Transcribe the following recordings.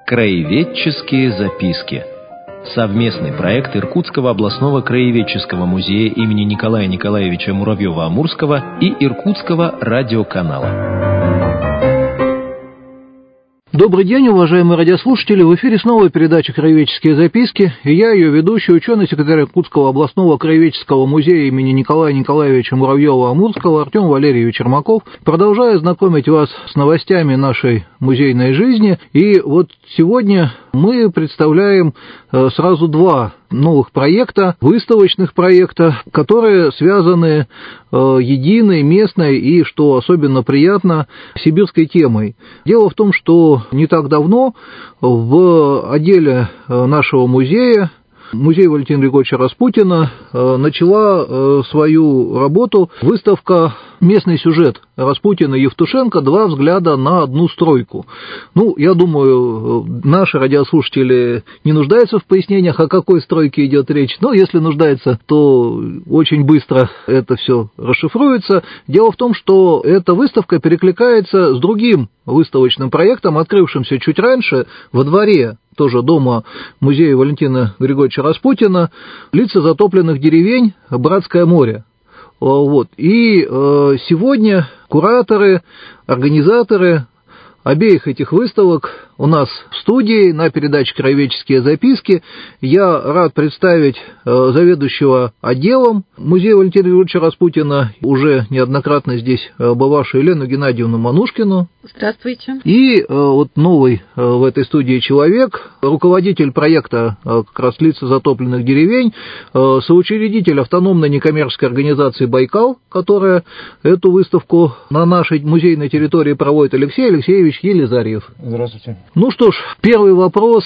Краеведческие записки. Совместный проект Иркутского областного краеведческого музея имени Николая Николаевича Муравьева-Амурского и Иркутского радиоканала. Добрый день, уважаемые радиослушатели! В эфире снова передача «Краеведческие записки», и я, ее ведущий, ученый-секретарь Иркутского областного краеведческого музея имени Николая Николаевича Муравьева-Амурского Артем Валерьевич Ермаков, продолжаю знакомить вас с новостями нашей музейной жизни. И вот сегодня мы представляем сразу два новых проекта, выставочных проекта, которые связаны единой, местной и, что особенно приятно, сибирской темой. Дело в том, что не так давно в отделе нашего музея, музей Валентина Григорьевича Распутина, начала свою работу выставка «Местный сюжет Распутина и Евтушенко. Два взгляда на одну стройку». Я думаю, наши радиослушатели не нуждаются в пояснениях, о какой стройке идет речь, но если нуждаются, то очень быстро это все расшифруется. Дело в том, что эта выставка перекликается с другим выставочным проектом, открывшимся чуть раньше во дворе тоже дома музея Валентина Григорьевича Распутина, «Лица затопленных деревень. Братское море». И сегодня кураторы, организаторы обеих этих выставок у нас в студии на передаче «Краеведческие записки». Я рад представить заведующего отделом музея Валентина Григорьевича Распутина, уже неоднократно здесь бывавшую Елену Геннадьевну Манушкину. Здравствуйте. И новый в этой студии человек, руководитель проекта как раз «Лица затопленных деревень», соучредитель автономной некоммерческой организации «Байкал», которая эту выставку на нашей музейной территории проводит, Алексей Алексеевич Елизарьев. Здравствуйте. Что ж, первый вопрос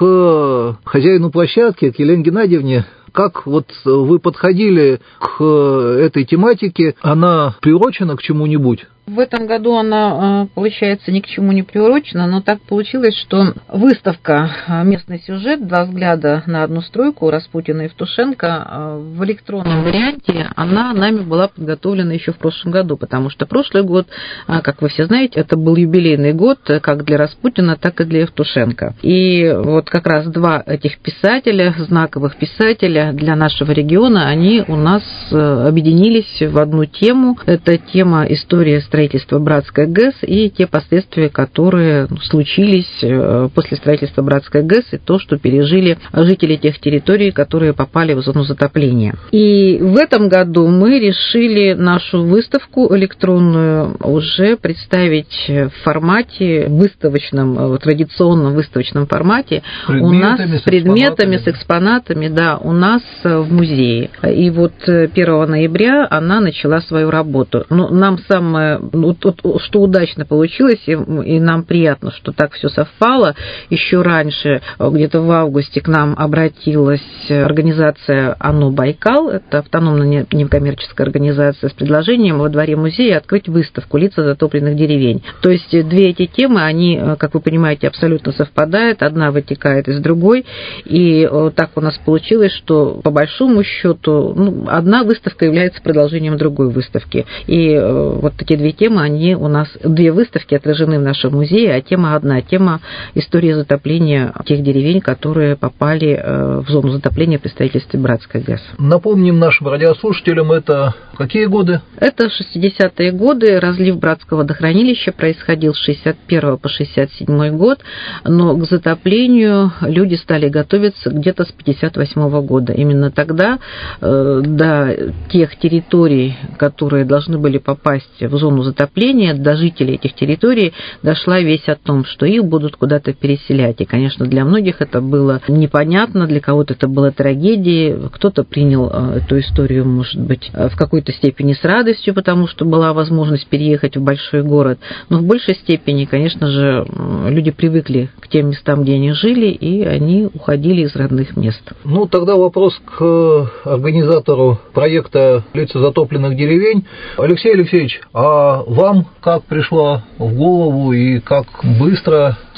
к хозяину площадки, к Елене Геннадьевне. Как вы подходили к этой тематике? Она приурочена к чему-нибудь? В этом году она, получается, ни к чему не приурочена, но так получилось, что выставка «Местный сюжет. Два взгляда на одну стройку» Распутина и Евтушенко в электронном варианте, она нами была подготовлена еще в прошлом году, потому что прошлый год, как вы все знаете, это был юбилейный год как для Распутина, так и для Евтушенко. И как раз два этих писателя, знаковых писателя для нашего региона, они у нас объединились в одну тему. Это тема истории строительства Братской ГЭС и те последствия, которые случились после строительства Братской ГЭС, и то, что пережили жители тех территорий, которые попали в зону затопления. И в этом году мы решили нашу выставку электронную уже представить в формате выставочном, традиционном выставочном формате. У нас с предметами, с экспонатами, да, у нас в музее. И 1 ноября она начала свою работу. Но нам самое, что удачно получилось, и нам приятно, что так все совпало. Еще раньше, где-то в августе, к нам обратилась организация «АНО Байкал», это автономная некоммерческая организация, с предложением во дворе музея открыть выставку «Лица затопленных деревень». То есть две эти темы, они, как вы понимаете, абсолютно совпадают, одна вытекает из другой, и так у нас получилось, что по большому счету одна выставка является продолжением другой выставки. И эти две темы, они у нас, две выставки отражены в нашем музее, а тема одна, тема истории затопления тех деревень, которые попали в зону затопления при строительстве Братской ГЭС. Напомним нашим радиослушателям, это какие годы? Это 60-е годы, разлив Братского водохранилища происходил с 61 по 67 год, но к затоплению люди стали готовиться где-то с 58 года. Именно тогда до тех территорий, которые должны были попасть в зону затопления, до жителей этих территорий дошла весть о том, что их будут куда-то переселять. И, конечно, для многих это было непонятно, для кого-то это было трагедией, кто-то принял эту историю, может быть, в какой-то степени с радостью, потому что была возможность переехать в большой город, но в большей степени, конечно же, люди привыкли к тем местам, где они жили, и они уходили из родных мест. Тогда вопрос к организатору проекта «Лица затопленных деревень». Алексей Алексеевич, а вам как пришло в голову и как быстро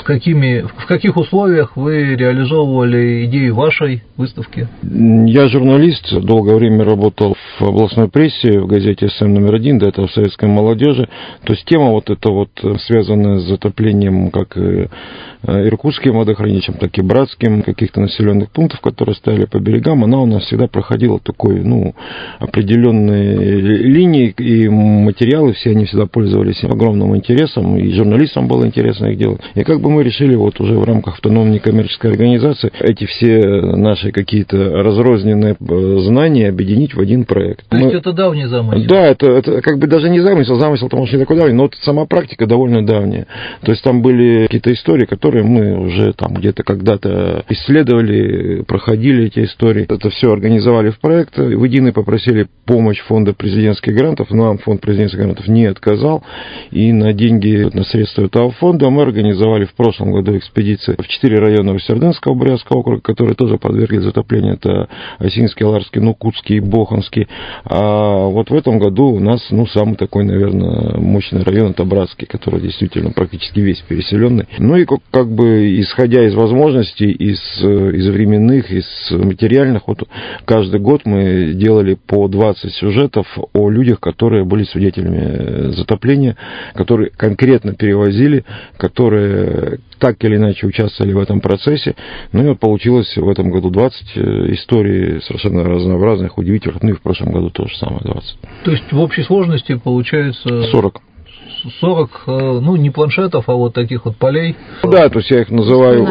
в каких условиях вы реализовывали идею вашей выставки? Я журналист, долгое время работал в областной прессе, в газете СМ номер 1, до этого в советской молодежи. То есть тема вот эта вот, связанная с затоплением как иркутским водохранилищем, так и братским, каких-то населенных пунктов, которые стояли по берегам, она у нас всегда проходила такой, определенной линии, и материалы все они всегда пользовались огромным интересом, и журналистам было интересно их делать. И как бы мы решили вот уже в рамках автономной некоммерческой организации эти все наши какие-то разрозненные знания объединить в один проект. То есть это давний замысел? Да, это как бы даже не замысел, потому что не такой давний, но вот сама практика довольно давняя. То есть там были какие-то истории, которые мы уже там где-то когда-то исследовали, проходили эти истории. Это все организовали в проект. В единый попросили помощь фонда президентских грантов. Нам фонд президентских грантов не отказал. И на деньги, на средства этого фонда мы организовали в прошлом году экспедиции в 4 района Усть-Сердынского, Брянского округа, которые тоже подвергли затоплению. Это Осинский, Аларский, Нукутский, Боханский. А вот в этом году у нас, самый такой, наверное, мощный район, это Братский, который действительно практически весь переселенный. И как бы исходя из возможностей, из временных, из материальных, вот каждый год мы делали по 20 сюжетов о людях, которые были свидетелями затопления, которые конкретно перевозили, которые так или иначе участвовали в этом процессе. И вот получилось в этом году 20 историй совершенно разнообразных, удивительных, и в прошлом году то же самое 20. То есть в общей сложности получается 40, не планшетов, а вот таких вот полей. Да, то есть я их называю,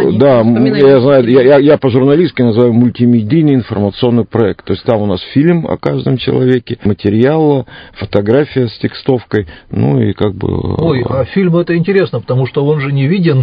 я знаю, я по-журналистски называю мультимедийный информационный проект. То есть там у нас фильм о каждом человеке, материал, фотография с текстовкой, и как бы... Ой, а фильм это интересно, потому что он же не виден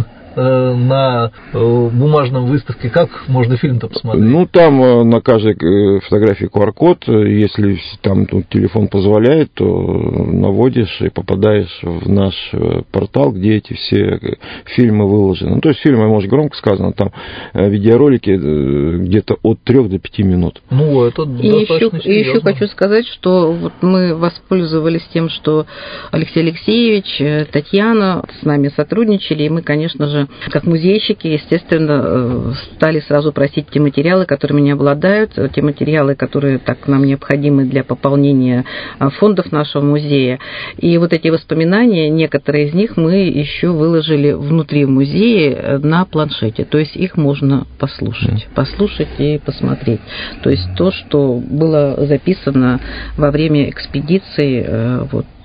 на бумажном выставке. Как можно фильм-то посмотреть? Там на каждой фотографии QR-код. Если там телефон позволяет, то наводишь и попадаешь в наш портал, где эти все фильмы выложены. То есть фильмы, может, громко сказано, там видеоролики где-то от 3 до 5 минут. Это достаточно серьезно. И еще хочу сказать, что вот мы воспользовались тем, что Алексей Алексеевич, Татьяна с нами сотрудничали, и мы, конечно же, как музейщики, естественно, стали сразу просить те материалы, которыми не обладают, те материалы, которые так нам необходимы для пополнения фондов нашего музея. И вот эти воспоминания, некоторые из них мы еще выложили внутри музея на планшете. То есть их можно послушать и посмотреть. То есть то, что было записано во время экспедиции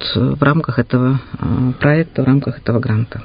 в рамках этого проекта, в рамках этого гранта.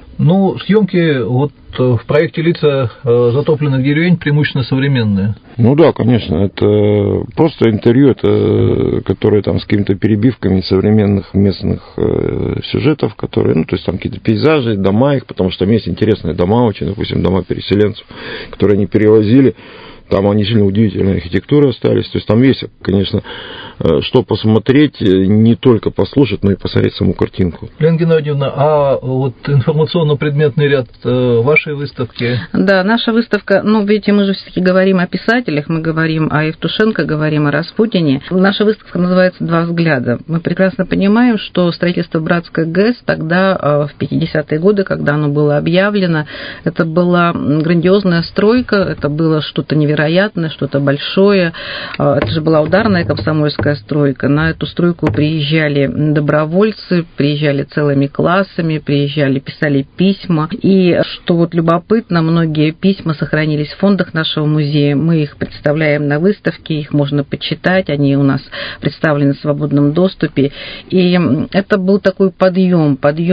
Съемки в проекте «Лица затопленных деревень» преимущественно современные. Да, конечно. Это просто интервью, которые там с какими-то перебивками современных местных сюжетов, которые, то есть там какие-то пейзажи, дома их, потому что там есть интересные дома очень, допустим, дома переселенцев, которые они перевозили. Там они сильно удивительные архитектуры остались. То есть там есть, конечно, что посмотреть, не только послушать, но и посмотреть саму картинку. Лена Геннадьевна, а вот информационно-предметный ряд вашей выставки? Да, наша выставка, видите, мы же все-таки говорим о писателях, мы говорим о Евтушенко, говорим о Распутине. Наша выставка называется «Два взгляда». Мы прекрасно понимаем, что строительство Братской ГЭС тогда, в 50-е годы, когда оно было объявлено, это была грандиозная стройка, это было что-то невероятное, что-то большое. Это же была ударная комсомольская стройка. На эту стройку приезжали добровольцы, приезжали целыми классами, писали письма. И что любопытно, многие письма сохранились в фондах нашего музея. Мы их представляем на выставке, их можно почитать, они у нас представлены в свободном доступе. И это был такой подъем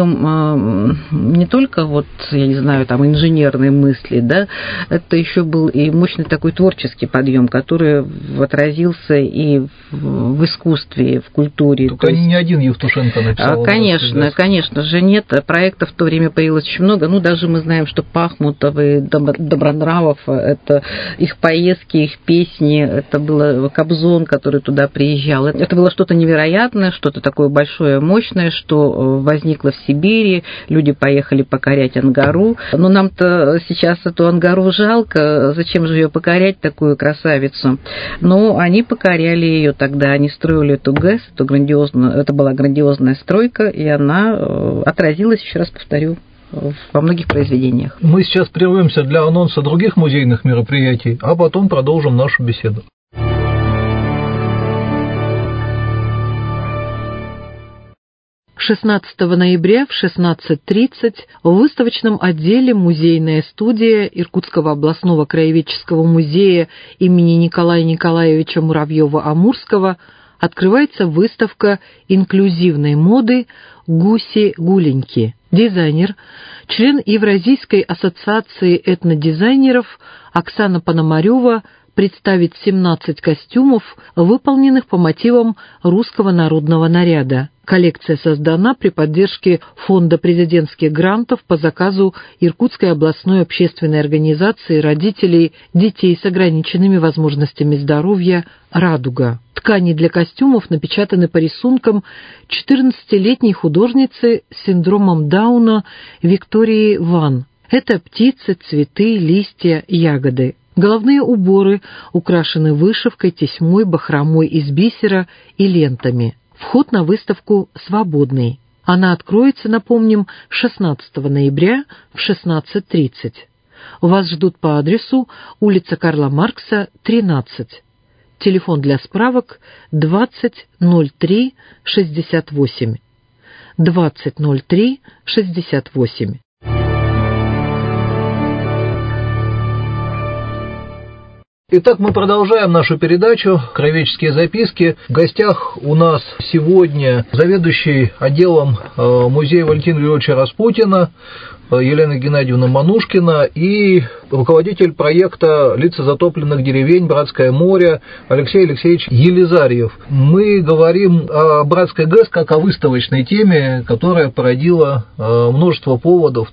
не только инженерной мысли, да, это еще был и мощный такой творческий подъем, который отразился и в искусстве, в культуре. Только не один Евтушенко написал. Конечно же, нет. Проектов в то время появилось очень много. Даже мы знаем, что Пахмутов и Добронравов, это их поездки, их песни, это был Кобзон, который туда приезжал. Это было что-то невероятное, что-то такое большое, мощное, что возникло в Сибири. Люди поехали покорять Ангару. Но нам-то сейчас эту Ангару жалко. Зачем же ее покорять, такую красавицу? Но они покоряли ее тогда. Они строили эту ГЭС, это была грандиозная стройка, и она отразилась, еще раз повторю, во многих произведениях. Мы сейчас прервемся для анонса других музейных мероприятий, а потом продолжим нашу беседу. «16 ноября в 16:30 в выставочном отделе «Музейная студия» Иркутского областного краеведческого музея имени Николая Николаевича Муравьева-Амурского открывается выставка инклюзивной моды «Гуси-гуленьки». Дизайнер, член Евразийской ассоциации этнодизайнеров Оксана Пономарева представит 17 костюмов, выполненных по мотивам русского народного наряда. Коллекция создана при поддержке Фонда президентских грантов по заказу Иркутской областной общественной организации родителей детей с ограниченными возможностями здоровья «Радуга». Ткани для костюмов напечатаны по рисункам 14-летней художницы с синдромом Дауна Виктории Ван. Это птицы, цветы, листья, ягоды. Головные уборы украшены вышивкой, тесьмой, бахромой из бисера и лентами. Вход на выставку свободный. Она откроется, напомним, 16 ноября в 16:30. Вас ждут по адресу улица Карла Маркса, 13. Телефон для справок 20 03 68. 20 03 68. Итак, мы продолжаем нашу передачу «Краеведческие записки». В гостях у нас сегодня заведующий отделом музея Валентина Григорьевича Распутина Елена Геннадьевна Манушкина и руководитель проекта «Лица затопленных деревень. Братское море» Алексей Алексеевич Елизарьев. Мы говорим о Братской ГЭС как о выставочной теме, которая породила множество поводов.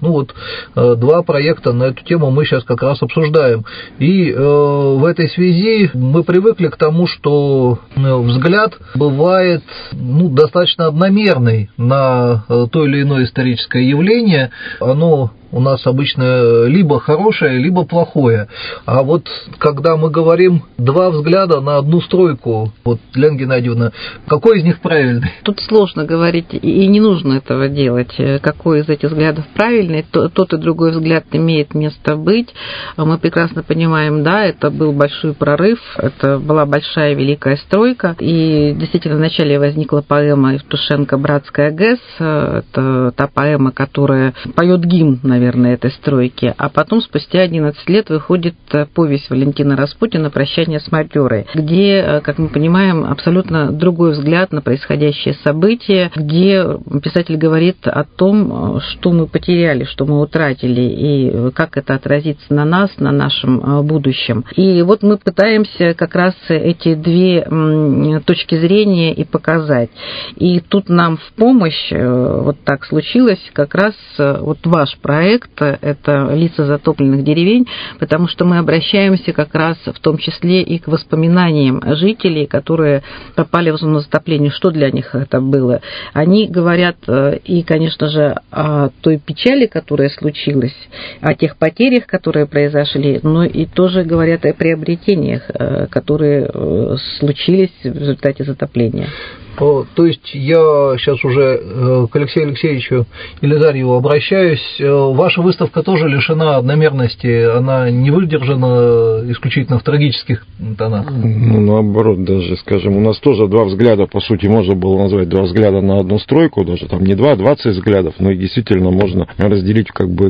Два проекта на эту тему мы сейчас как раз обсуждаем. И в этой связи мы привыкли к тому, что взгляд бывает достаточно одномерный на то или иное историческое явление. Оно у нас обычно либо хорошее, либо плохое. А вот когда мы говорим два взгляда на одну стройку, Лена Геннадьевна, какой из них правильный? Тут сложно говорить, и не нужно этого делать. Какой из этих взглядов правильный, тот и другой взгляд имеет место быть. Мы прекрасно понимаем, да, это был большой прорыв, это была большая великая стройка, и действительно вначале возникла поэма Евтушенко «Братская ГЭС», это та поэма, которая поет гимн, наверное, этой стройки, а потом спустя 11 лет выходит повесть Валентина Распутина «Прощание с мародерой», где, как мы понимаем, абсолютно другой взгляд на происходящее событие, где писатель говорит о том, что мы потеряли, что мы утратили, и как это отразится на нас, на нашем будущем. И вот мы пытаемся как раз эти две точки зрения и показать. И тут нам в помощь, вот так случилось, как раз ваш проект, это «Лица затопленных деревень», потому что мы обращаемся как раз в том числе и к воспоминаниям жителей, которые попали в зону затопления, что для них это было. Они говорят и, конечно же, о той печали, которая случилась, о тех потерях, которые произошли, но и тоже говорят о приобретениях, которые случились в результате затопления. То есть я сейчас уже к Алексею Алексеевичу Елизарьеву обращаюсь. Ваша выставка тоже лишена одномерности, она не выдержана исключительно в трагических тонах. Наоборот, даже, скажем, у нас тоже два взгляда, по сути, можно было назвать два взгляда на одну стройку, даже там не 20 взглядов, но и действительно можно разделить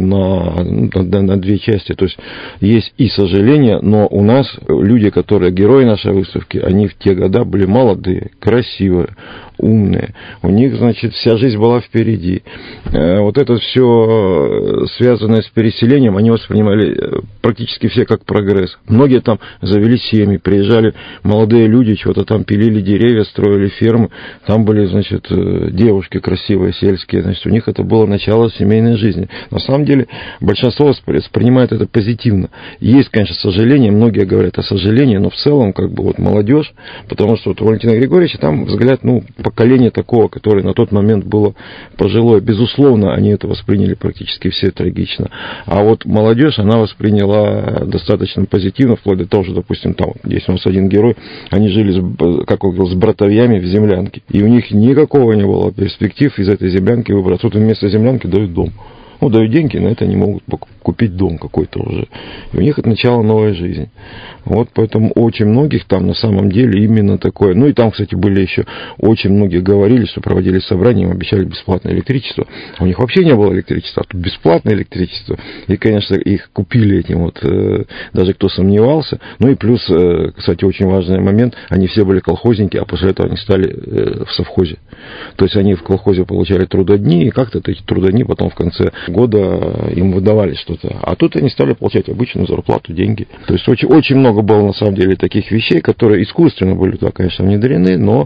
на две части. То есть есть и сожаление, но у нас люди, которые герои нашей выставки, они в те года были молодые, красивые, умные. У них, значит, вся жизнь была впереди. Вот это все, связанное с переселением, они воспринимали практически все как прогресс. Многие там завели семьи, приезжали молодые люди, что-то там пилили деревья, строили фермы. Там были, значит, девушки красивые, сельские. Значит, у них это было начало семейной жизни. На самом деле, большинство воспринимает это позитивно. Есть, конечно, сожаление, многие говорят о сожалении, но в целом, молодежь, потому что у Валентина Григорьевича там взгляд, поколение такого, которое на тот момент было пожилое. Безусловно, они это восприняли практически все трагично. А вот молодежь, она восприняла достаточно позитивно, вплоть до того, что, допустим, там есть у нас один герой, они жили, с братовьями в землянке. И у них никакого не было перспектив из этой землянки выбраться. Тут вместо землянки дают дом. ну, дают деньги, на это они могут купить дом какой-то уже. И у них это начало новой жизни. Вот поэтому очень многих там на самом деле именно такое. Ну и там, кстати, были еще очень многие говорили, что проводили собрания, им обещали бесплатное электричество. У них вообще не было электричества, а тут бесплатное электричество. И, конечно, их купили этим вот, даже кто сомневался. Ну и плюс, кстати, очень важный момент, они все были колхозники, а после этого они стали в совхозе. То есть они в колхозе получали трудодни, и как-то эти трудодни потом в конце года им выдавали что-то. А тут они стали получать обычную зарплату, деньги. То есть очень, очень много было на самом деле таких вещей, которые искусственно были туда, конечно, внедрены, но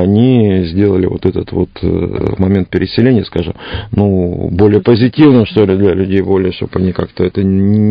они сделали вот этот вот момент переселения, скажем, ну, более позитивным, что ли, для людей, более, чтобы они как-то это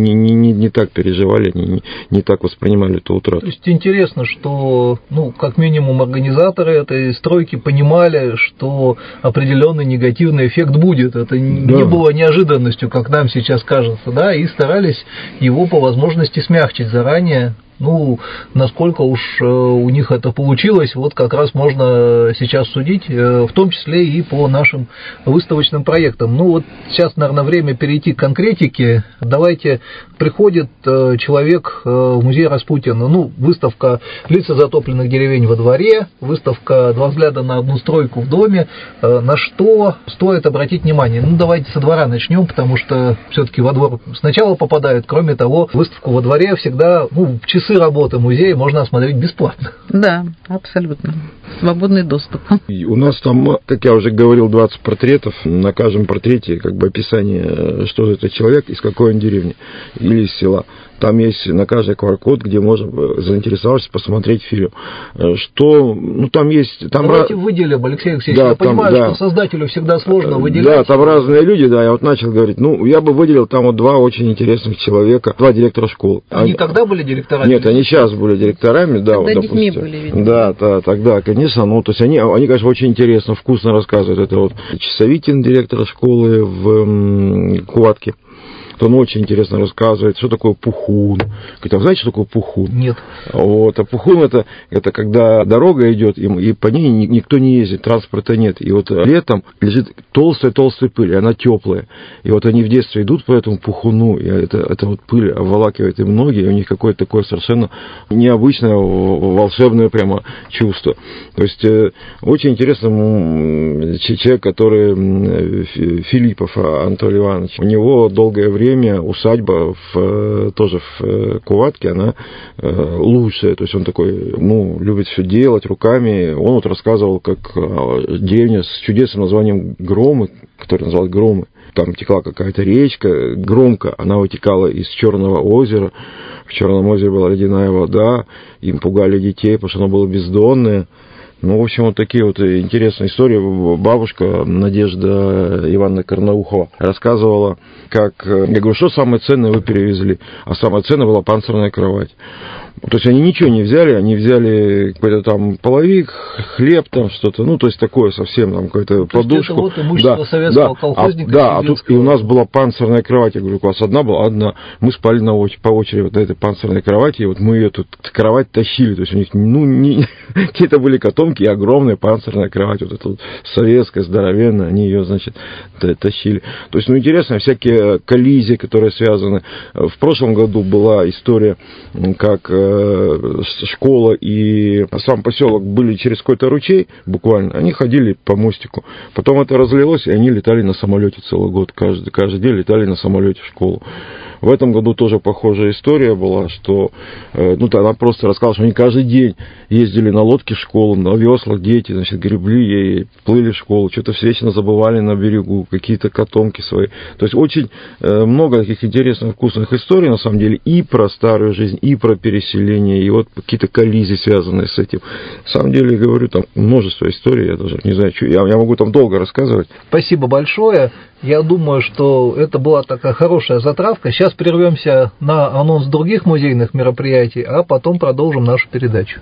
не так переживали, не так воспринимали эту утрату. То есть интересно, что, ну, как минимум организаторы этой стройки понимали, что определенный негативный эффект будет. Это не было неожиданностью, как нам сейчас кажется, да, и старались его по возможности смягчить заранее. Ну, насколько уж у них это получилось, вот как раз можно сейчас судить, в том числе и по нашим выставочным проектам. Ну, вот сейчас, наверное, время перейти к конкретике. Давайте, приходит человек в музей Распутина, ну, выставка «Лица затопленных деревень во дворе», выставка «Два взгляда на одну стройку в доме». На что стоит обратить внимание? Ну, давайте со двора начнем, потому что все-таки во двор сначала попадают. Кроме того, выставку во дворе всегда, ну, в часы работы музея можно осмотреть бесплатно. Да, абсолютно. Свободный доступ. И у нас там, как я уже говорил, 20 портретов. На каждом портрете как бы описание, что за это человек, из какой он деревни или из села. Там есть на каждый QR-код, где можно, заинтересовавшись, посмотреть фильм. Что, ну, там есть... Там давайте выделим, Алексей Алексеевич, да, я понимаю, что создателю всегда сложно выделять. Да, там разные люди, да, я вот начал говорить, ну, я бы выделил там вот два очень интересных человека, два директора школ. Они тогда были директорами? Нет, они сейчас были директорами, да, тогда вот, детьми допустим. были, видимо. Да, тогда, конечно, ну, то есть они, конечно, очень интересно, вкусно рассказывают. Это вот Часовитин, директор школы в Куватке. Он очень интересно рассказывает, что такое пухун. Говорит, а вы знаете, что такое пухун? Нет. Вот, а пухун это когда дорога идет, и по ней никто не ездит, транспорта нет. И вот летом лежит толстая пыль, и она теплая. И вот они в детстве идут по этому пухуну, и это вот пыль обволакивает им ноги, и у них какое-то такое совершенно необычное, волшебное прямо чувство. То есть очень интересно человек, который Филиппов Анатолий Иванович. У него долгое время усадьба тоже в Куватке, она лучшая, то есть он такой, ну, любит все делать руками. Он вот рассказывал, как деревня с чудесным названием Громы, которую называли Громы. Там текла какая-то речка, Громка, она вытекала из Черного озера. В Черном озере была ледяная вода, им пугали детей, потому что она была бездонная. Ну, в общем, вот такие вот интересные истории. Бабушка Надежда Ивановна Карнаухова рассказывала, как... Я говорю, что самое ценное вы перевезли? А самое ценное была панцирная кровать. То есть они ничего не взяли, они взяли какой-то там половик, хлеб там что-то, ну, то есть такое совсем, там, какую-то подушку. Это вот имущество советского колхозника. А тут и у нас была панцирная кровать, я говорю, у вас одна была? Одна. Мы спали по очереди вот на этой панцирной кровати, и вот мы ее тут кровать тащили, то есть у них, ну, какие-то были котомки и огромная панцирная кровать, вот эта вот советская, здоровенная, они ее, значит, тащили. То есть, ну, интересно, всякие коллизии, которые связаны. В прошлом году была история, как школа и сам поселок были через какой-то ручей, буквально, они ходили по мостику. Потом это разлилось, и они летали на самолете целый год. Каждый день летали на самолете в школу. В этом году тоже похожая история была, что, ну, она просто рассказала, что они каждый день ездили на лодке в школу, на веслах дети, значит, гребли и плыли в школу, что-то вечно забывали на берегу, какие-то котомки свои. То есть очень много таких интересных, вкусных историй, на самом деле, и про старую жизнь, и про переселение, и вот какие-то коллизии, связанные с этим. На самом деле, говорю, там множество историй, я даже не знаю, что, я могу там долго рассказывать. Спасибо большое. Я думаю, что это была такая хорошая затравка. Сейчас прервемся на анонс других музейных мероприятий, а потом продолжим нашу передачу.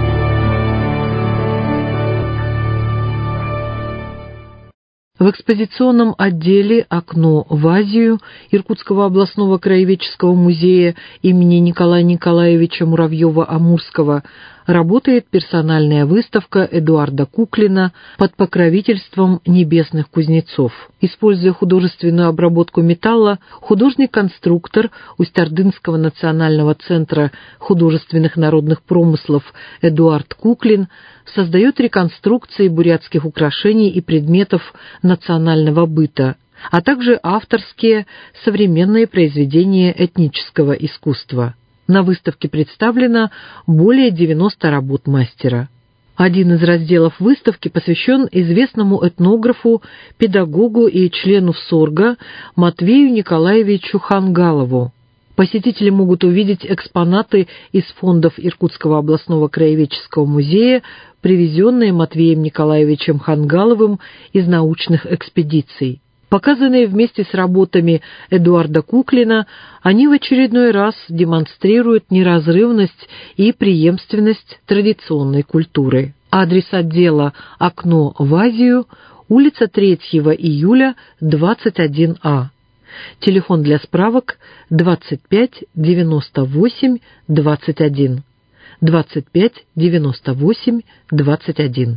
В экспозиционном отделе «Окно в Азию» Иркутского областного краеведческого музея имени Николая Николаевича Муравьева-Амурского работает персональная выставка Эдуарда Куклина под покровительством небесных кузнецов. Используя художественную обработку металла, художник-конструктор Усть-Ордынского национального центра художественных народных промыслов Эдуард Куклин создает реконструкции бурятских украшений и предметов национального быта, а также авторские современные произведения этнического искусства. На выставке представлено более 90 работ мастера. Один из разделов выставки посвящен известному этнографу, педагогу и члену ВСОРГа Матвею Николаевичу Хангалову. Посетители могут увидеть экспонаты из фондов Иркутского областного краеведческого музея, привезенные Матвеем Николаевичем Хангаловым из научных экспедиций. Показанные вместе с работами Эдуарда Куклина, они в очередной раз демонстрируют неразрывность и преемственность традиционной культуры. Адрес отдела «Окно в Азию», улица 3 июля, 21А. Телефон для справок 25 98 21. 25 98 21.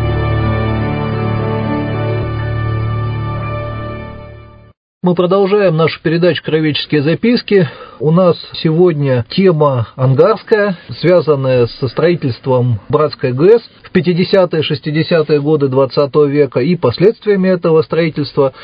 Мы продолжаем нашу передачу «Краеведческие записки». У нас сегодня тема ангарская, связанная со строительством Братской ГЭС в 50-е, 60-е годы 20 века и последствиями этого строительства.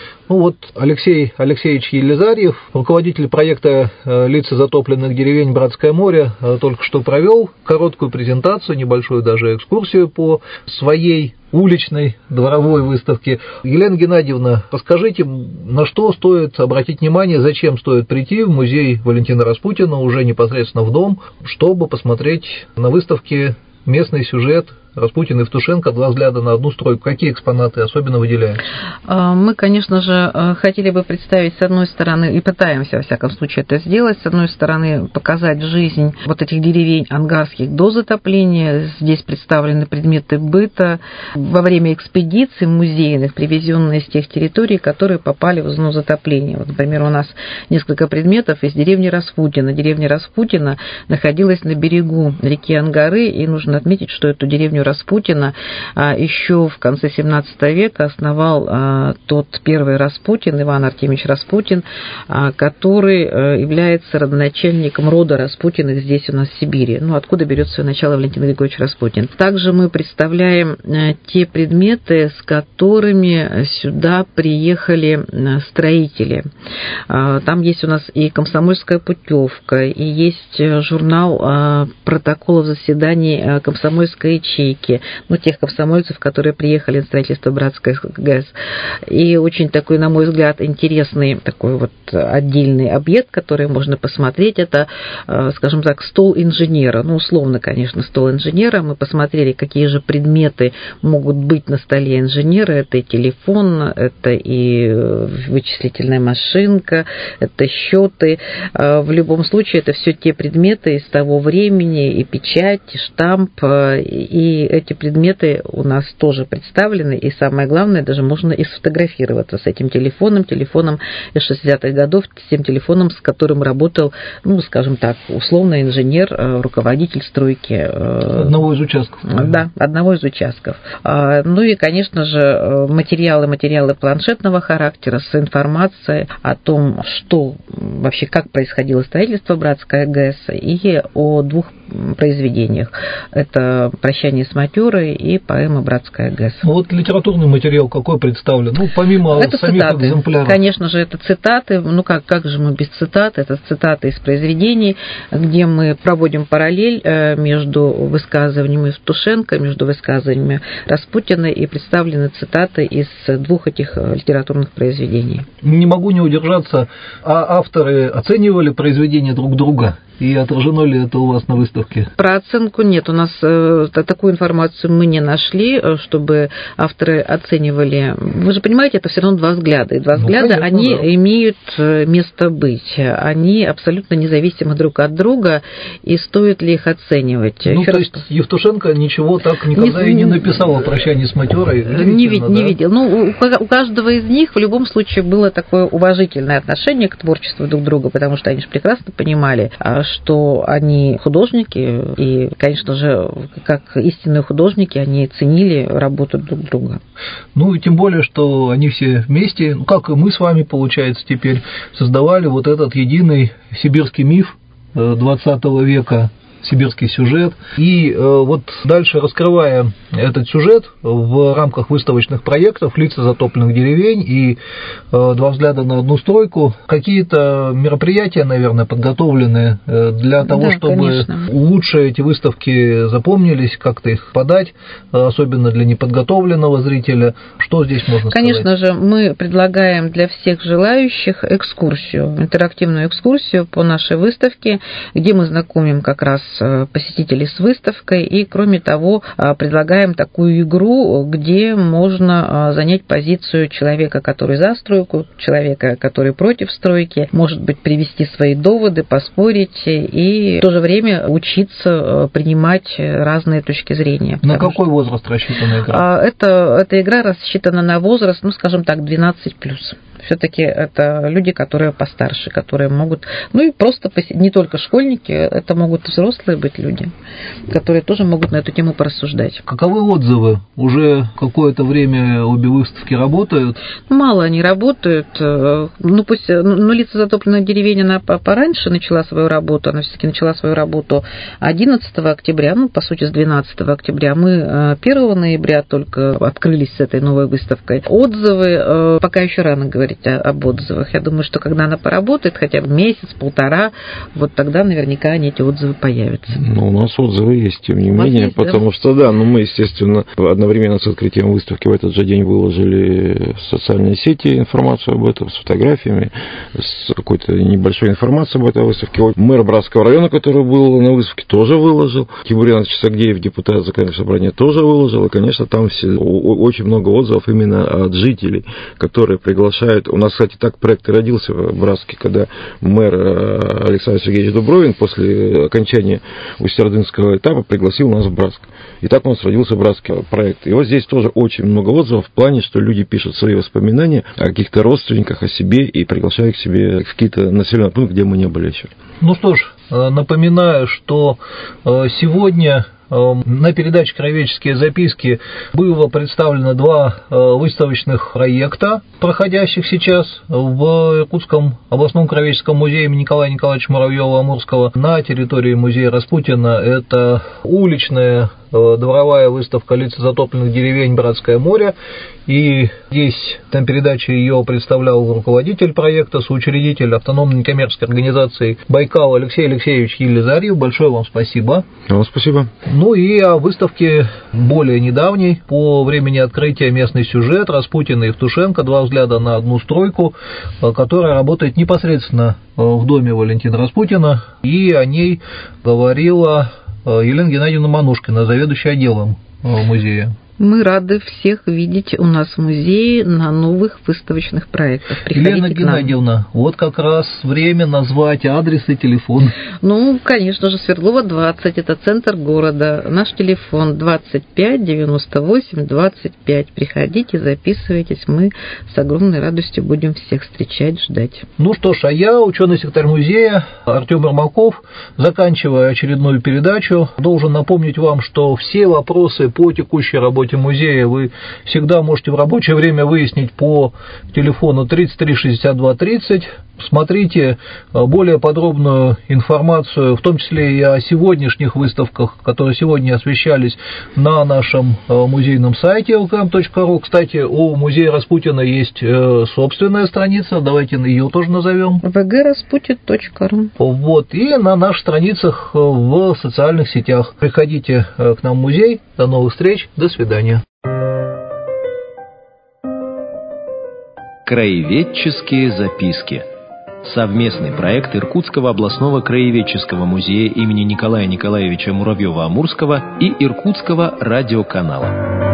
Алексей Алексеевич Елизарьев, руководитель проекта «Лица затопленных деревень Братское море», только что провел короткую презентацию, небольшую даже экскурсию по своей уличной дворовой выставке. Елена Геннадьевна, расскажите, на что стоит обратить внимание, зачем стоит прийти в музей Валентина Распутина уже непосредственно в дом, чтобы посмотреть на выставке местный сюжет Распутин и Евтушенко, два взгляда на одну стройку. Какие экспонаты особенно выделяются? Мы, конечно же, хотели бы представить, с одной стороны, и пытаемся, во всяком случае, это сделать, с одной стороны, показать жизнь вот этих деревень ангарских до затопления. Здесь представлены предметы быта во время экспедиций музейных, привезенные с тех территорий, которые попали в зону затопления. Вот, например, у нас несколько предметов из деревни Распутина. Деревня Распутина находилась на берегу реки Ангары, и нужно отметить, что эту деревню Распутина еще в конце 17 века основал тот первый Распутин, Иван Артемьевич Распутин, который является родоначальником рода Распутиных здесь у нас в Сибири. Откуда берет свое начало Валентин Григорьевич Распутин. Также мы представляем те предметы, с которыми сюда приехали строители. Там есть у нас и комсомольская путевка, и есть журнал протоколов заседаний комсомольской ячейки, тех комсомольцев, которые приехали на строительство Братской ГЭС. И очень такой, на мой взгляд, интересный такой отдельный объект, который можно посмотреть, это, скажем так, стол инженера. Условно, конечно, стол инженера. Мы посмотрели, какие же предметы могут быть на столе инженера. Это и телефон, это и вычислительная машинка, это счеты. В любом случае, это все те предметы из того времени, и печать, и штамп, и эти предметы у нас тоже представлены, и самое главное, даже можно и сфотографироваться с этим телефоном из 60-х годов, с тем телефоном, с которым работал, скажем так, условно инженер, руководитель стройки. Одного из участков. Да, одного из участков. И, конечно же, материалы планшетного характера с информацией о том, что вообще, как происходило строительство Братской ГЭС, и о двух произведениях. Это «Прощание с матерой» и поэма «Братская ГЭС». Литературный материал какой представлен? Помимо это самих цитаты. Экземпляров. Конечно же, это цитаты. Как же мы без цитат? Это цитаты из произведений, где мы проводим параллель между высказыванием Евтушенко, между высказываниями Распутина, и представлены цитаты из двух этих литературных произведений. Не могу не удержаться. А авторы оценивали произведения друг друга? И отражено ли это у вас на выставке? Про оценку нет. У нас такую информацию мы не нашли, чтобы авторы оценивали. Вы же понимаете, это все равно два взгляда. И два взгляда, конечно, они имеют место быть. Они абсолютно независимы друг от друга, и стоит ли их оценивать? То есть Евтушенко ничего так никогда и не написал о «Прощании с матерой»? Не видел. У каждого из них в любом случае было такое уважительное отношение к творчеству друг друга, потому что они же прекрасно понимали, что они художники, и, конечно же, как истинные художники, они ценили работу друг друга. Ну и тем более, что они все вместе, как и мы с вами, получается, теперь создавали вот этот единый сибирский миф XX века, сибирский сюжет. И вот дальше, раскрывая этот сюжет в рамках выставочных проектов «Лица затопленных деревень» и «Два взгляда на одну стройку», какие-то мероприятия, наверное, подготовлены для того, чтобы конечно. Лучше эти выставки запомнились, как-то их подать, особенно для неподготовленного зрителя. Что здесь можно сказать? Конечно же, мы предлагаем для всех желающих экскурсию, интерактивную экскурсию по нашей выставке, где мы знакомим как раз посетителей с выставкой, и, кроме того, предлагаем такую игру, где можно занять позицию человека, который за стройку, человека, который против стройки, может быть, привести свои доводы, поспорить и в то же время учиться принимать разные точки зрения. На какой возраст рассчитана игра? Эта игра рассчитана на возраст, скажем так, 12+. Все-таки это люди, которые постарше, которые могут, и просто не только школьники, это могут взрослые быть люди, которые тоже могут на эту тему порассуждать. Каковы отзывы? Уже какое-то время обе выставки работают? Мало они работают. «Лица затопленных деревень» она пораньше начала свою работу, она все-таки начала свою работу 11 октября, по сути, с 12 октября. Мы 1 ноября только открылись с этой новой выставкой. Отзывы, пока еще рано говорить об отзывах. Я думаю, что когда она поработает хотя бы месяц-полтора, вот тогда наверняка эти отзывы появятся. У нас отзывы есть, тем не менее, есть, потому что, мы, естественно, одновременно с открытием выставки в этот же день выложили в социальные сети информацию об этом, с фотографиями, с какой-то небольшой информацией об этой выставке. Мэр Братского района, который был на выставке, тоже выложил. Тимур Иванович Сагдеев, депутат Законодательного собрания, тоже выложил. И, конечно, там очень много отзывов именно от жителей, которые приглашают. У нас, кстати, так проект и родился в Братске, когда мэр Александр Сергеевич Дубровин после окончания Усть-Ордынского этапа пригласил нас в Братск. И так у нас родился Братский проект. И вот здесь тоже очень много отзывов в плане, что люди пишут свои воспоминания о каких-то родственниках, о себе и приглашают к себе в какие-то населенные пункты, где мы не были еще. Ну что ж, напоминаю, что сегодня на передаче «Краеведческие записки» было представлено 2 выставочных проекта, проходящих сейчас в Иркутском областном краеведческом музее имени Николая Николаевича Муравьева-Амурского на территории музея Распутина. Это уличная дворовая выставка «Лица затопленных деревень. Братское море». И здесь на передаче ее представлял руководитель проекта, соучредитель автономной некоммерческой организации «Байкал» Алексей Алексеевич Елизарьев. Большое вам спасибо. Вам спасибо. И о выставке более недавней, по времени открытия «Местный сюжет» Распутина и Евтушенко «Два взгляда на одну стройку», которая работает непосредственно в доме Валентина Распутина. И о ней говорила Елена Геннадьевна Манушкина, заведующая отделом музея. Мы рады всех видеть у нас в музее на новых выставочных проектах. Приходите Елена Геннадьевна, вот как раз время назвать адрес и телефон. Конечно же, Свердлова 20, это центр города. Наш телефон 25 98 25. Приходите, записывайтесь, мы с огромной радостью будем всех встречать, ждать. Что ж, а я, ученый-секретарь музея Артем Ермаков, заканчивая очередную передачу, должен напомнить вам, что все вопросы по текущей работе музея вы всегда можете в рабочее время выяснить по телефону 33 62 30. Смотрите более подробную информацию, в том числе и о сегодняшних выставках, которые сегодня освещались на нашем музейном сайте lkm.ru. Кстати, у музея Распутина есть собственная страница, давайте ее тоже назовем. vgrasputin.ru. И на наших страницах в социальных сетях. Приходите к нам в музей. До новых встреч. До свидания. Краеведческие записки. Совместный проект Иркутского областного краеведческого музея имени Николая Николаевича Муравьева-Амурского и Иркутского радиоканала.